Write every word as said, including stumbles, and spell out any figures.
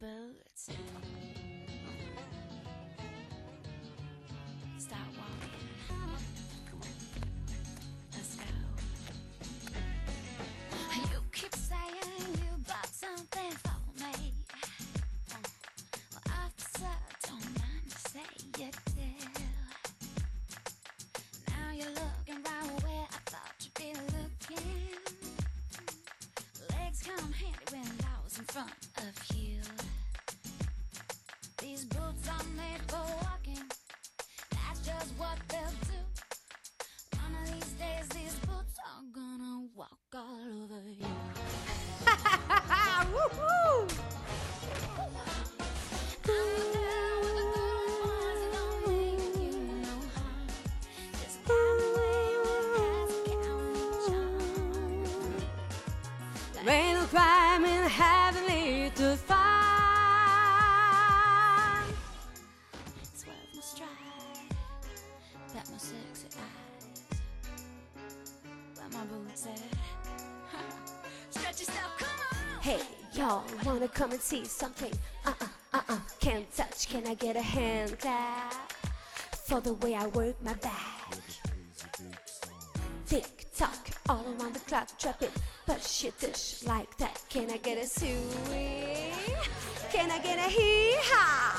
boots. Start walking. Come on. Let's go. You keep saying you got something for me. Well, officer, don't mind to say you do. Now you're looking right where I thought you'd be looking. Legs come handy when law's in front of you. These boots are made for walking. That's just what they'll do. One of these days, these boots are gonna walk all over you. Woohoo! I'm a girl with a good voice and don't mean you no harm. Just got away with has a charm. Rain or crime in heavenly to find. Swerve my stride, bet my sexy eyes. Where my boots at? Stretch yourself, come on! Hey, y'all, wanna come and see something? Uh-uh, uh-uh, can't touch, can I get a hand clap? For the way I work my back. Tick tock, all around the clock, drop it, push it, dish like that. Can I get a swing? Can I get a hee-haw?